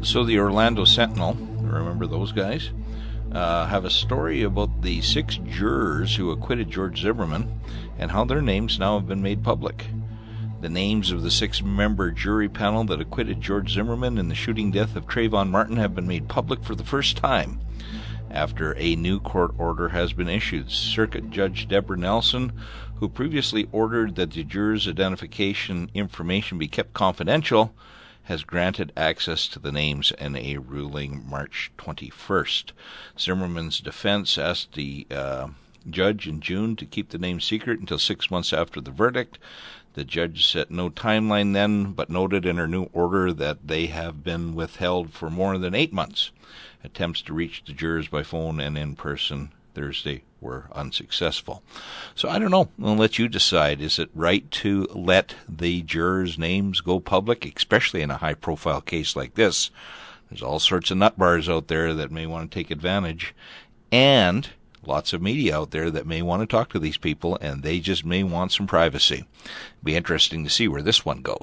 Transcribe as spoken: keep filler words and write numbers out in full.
So the Orlando Sentinel, remember those guys, uh, have a story about the six jurors who acquitted George Zimmerman and how their names now have been made public. The names of the six-member jury panel that acquitted George Zimmerman in the shooting death of Trayvon Martin have been made public for the first time after a new court order has been issued. Circuit Judge Deborah Nelson, who previously ordered that the jurors' identification information be kept confidential, has granted access to the names in a ruling March twenty-first. Zimmerman's defense asked the uh, judge in June to keep the name secret until six months after the verdict. The judge set no timeline then, but noted in her new order that they have been withheld for more than eight months. Attempts to reach the jurors by phone and in person Thursday were unsuccessful. So I don't know. I'll let you decide. Is it right to let the jurors' names go public, especially in a high-profile case like this? There's all sorts of nut bars out there that may want to take advantage, and lots of media out there that may want to talk to these people, and they just may want some privacy. Be interesting to see where this one goes.